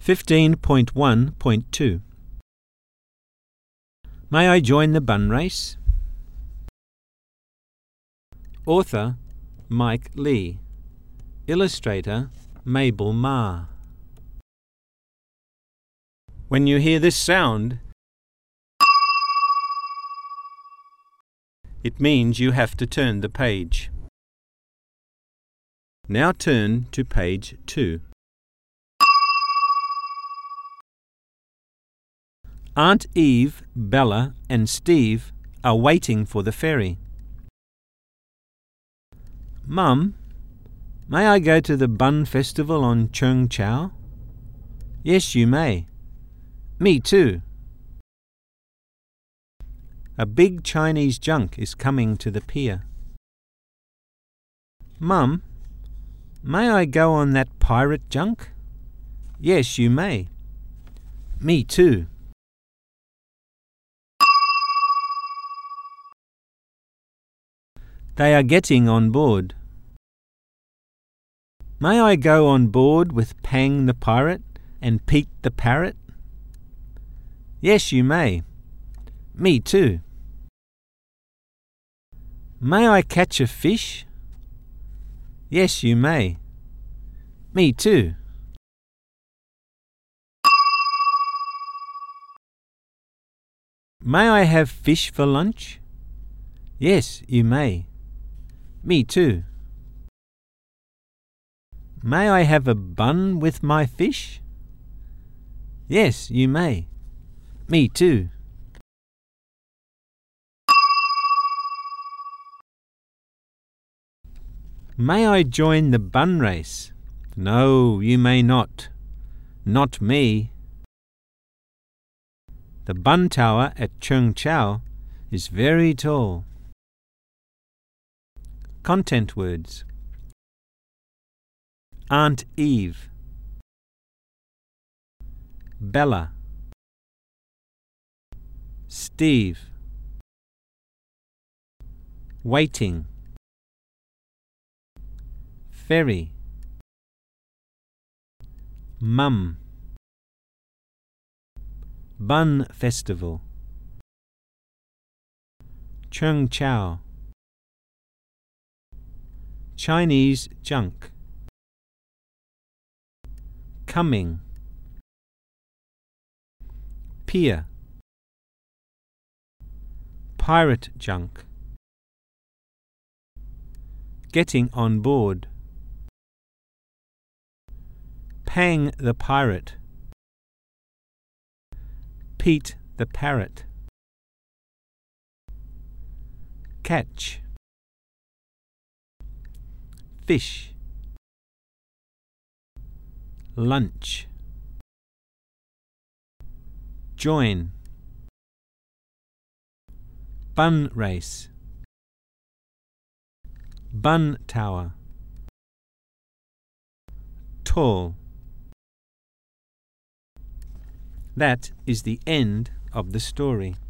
15.1.2 May I join the bun race? Author Mike Lee. Illustrator Mabel Ma. When you hear this sound, it means you have to turn the page. Now turn to page 2. Aunt Eve, Bella and Steve are waiting for the ferry. Mum, may I go to the Bun Festival on Cheung Chau? Yes, you may. Me too. A big Chinese junk is coming to the pier. Mum, may I go on that pirate junk? Yes, you may. Me too. They are getting on board. May I go on board with Pang the pirate and Pete the parrot? Yes, you may. Me too. May I catch a fish? Yes, you may. Me too. May I have fish for lunch? Yes, you may. Me too. May I have a bun with my fish? Yes, you may. Me too. May I join the bun race? No, you may not. Not me. The bun tower at Cheung Chau is very tall. Content words. Aunt Eve, Bella, Steve, waiting, ferry, Mum, Bun Festival, Cheung Chau, Chinese junk, coming, pier, pirate junk, getting on board, Pang the pirate, Pete the parrot, catch, fish, lunch, join, bun race, bun tower, tall. That is the end of the story.